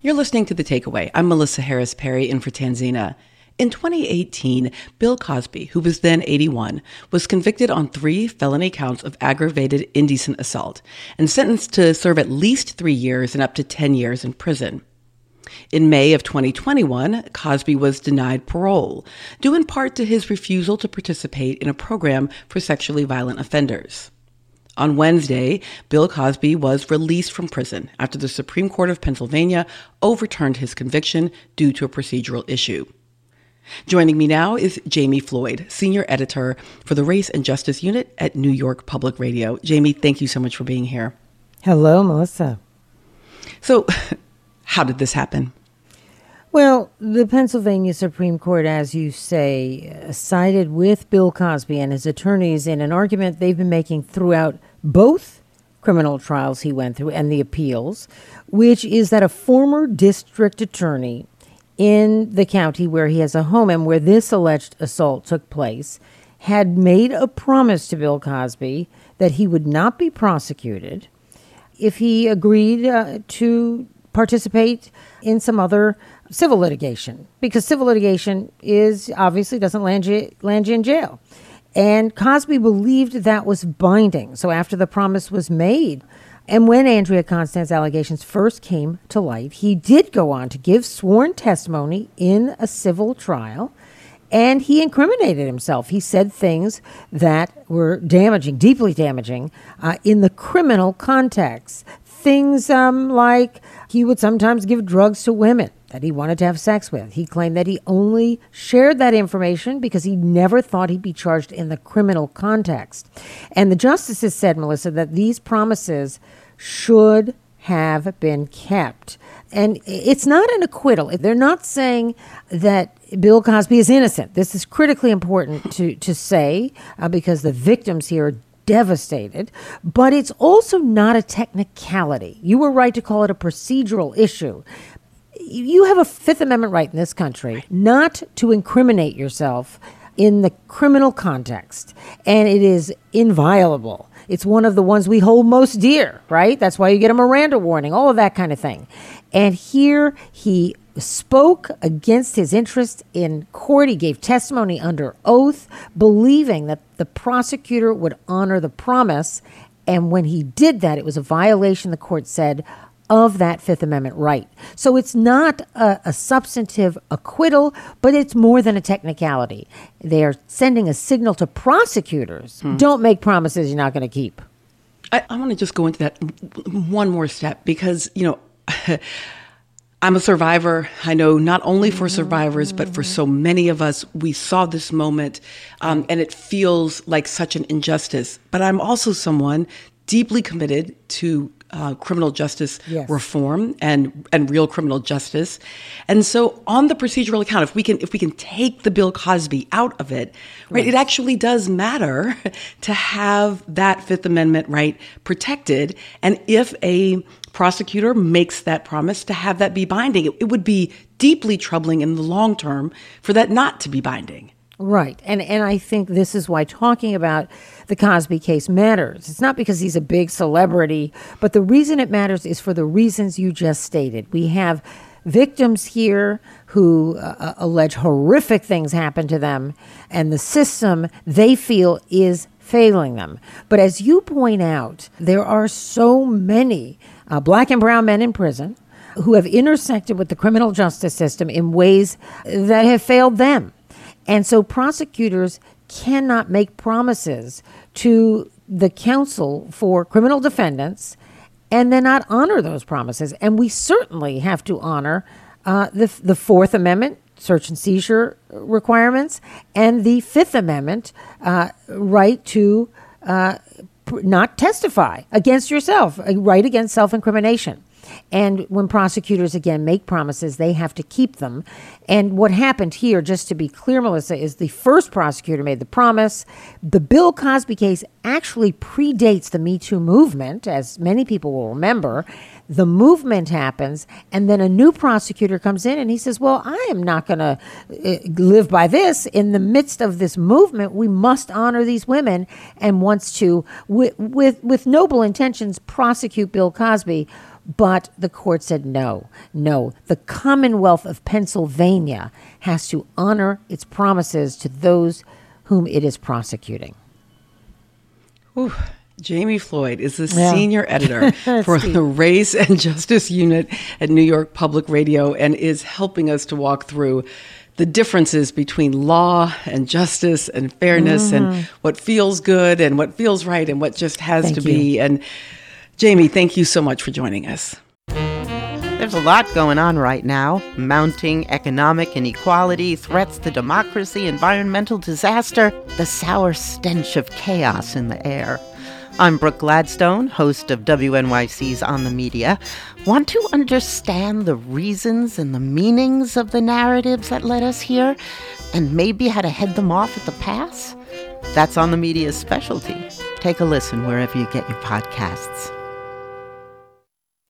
You're listening to The Takeaway. I'm Melissa Harris Perry in for Tanzina. In 2018, Bill Cosby, who was then 81, was convicted on 3 felony counts of aggravated indecent assault and sentenced to serve at least 3 years and up to 10 years in prison. In May of 2021, Cosby was denied parole, due in part to his refusal to participate in a program for sexually violent offenders. On Wednesday, Bill Cosby was released from prison after the Supreme Court of Pennsylvania overturned his conviction due to a procedural issue. Joining me now is Jamie Floyd, senior editor for the Race and Justice Unit at New York Public Radio. Jamie, thank you so much for being here. Hello, Melissa. So, how did this happen? Well, the Pennsylvania Supreme Court, as you say, sided with Bill Cosby and his attorneys in an argument they've been making throughout both criminal trials he went through and the appeals, which is that a former district attorney in the county where he has a home and where this alleged assault took place had made a promise to Bill Cosby that he would not be prosecuted if he agreed to participate in some other civil litigation, because civil litigation is obviously doesn't land you in jail. And Cosby believed that was binding. So after the promise was made, and when Andrea Constand's allegations first came to light, he did go on to give sworn testimony in a civil trial, and he incriminated himself. He said things that were damaging, deeply damaging, in the criminal context. Things like he would sometimes give drugs to women that he wanted to have sex with. He claimed that he only shared that information because he never thought he'd be charged in the criminal context. And the justices said, Melissa, that these promises should have been kept. And it's not an acquittal. They're not saying that Bill Cosby is innocent. This is critically important to say because the victims here are devastated, but it's also not a technicality. You were right to call it a procedural issue. You have a Fifth Amendment right in this country not to incriminate yourself in the criminal context, and it is inviolable. It's one of the ones we hold most dear, right? That's why you get a Miranda warning, all of that kind of thing. And here he spoke against his interest in court. He gave testimony under oath, believing that the prosecutor would honor the promise. And when he did that, it was a violation, the court said, of that Fifth Amendment right. So it's not a substantive acquittal, but it's more than a technicality. They're sending a signal to prosecutors. Don't make promises you're not going to keep. I want to just go into that one more step because, I'm a survivor. I know not only for survivors, but for so many of us, we saw this moment and it feels like such an injustice. But I'm also someone deeply committed to criminal justice reform and real criminal justice. And so on the procedural account, if we can take the Bill Cosby out of it, right, it actually does matter to have that Fifth Amendment right protected. And if a prosecutor makes that promise, to have that be binding, it would be deeply troubling in the long term for that not to be binding. Right. And I think this is why talking about the Cosby case matters. It's not because he's a big celebrity, but the reason it matters is for the reasons you just stated. We have victims here who allege horrific things happen to them, and the system they feel is failing them. But as you point out, there are so many black and brown men in prison who have intersected with the criminal justice system in ways that have failed them. And so prosecutors cannot make promises to the counsel for criminal defendants and then not honor those promises. And we certainly have to honor the Fourth Amendment search and seizure requirements and the Fifth Amendment right to not testify against yourself, a right against self-incrimination. And when prosecutors, again, make promises, they have to keep them. And what happened here, just to be clear, Melissa, is the first prosecutor made the promise. The Bill Cosby case actually predates the Me Too movement, as many people will remember. The movement happens, and then a new prosecutor comes in, and he says, well, I am not going to live by this. In the midst of this movement, we must honor these women, and wants to, with noble intentions, prosecute Bill Cosby. But the court said no. The Commonwealth of Pennsylvania has to honor its promises to those whom it is prosecuting. Ooh. Jamie Floyd is the senior editor for the Race and Justice Unit at New York Public Radio and is helping us to walk through the differences between law and justice and fairness and what feels good and what feels right and what just has to be. And Jamie, thank you so much for joining us. There's a lot going on right now. Mounting economic inequality, threats to democracy, environmental disaster, the sour stench of chaos in the air. I'm Brooke Gladstone, host of WNYC's On the Media. Want to understand the reasons and the meanings of the narratives that led us here, and maybe how to head them off at the pass? That's On the Media's specialty. Take a listen wherever you get your podcasts.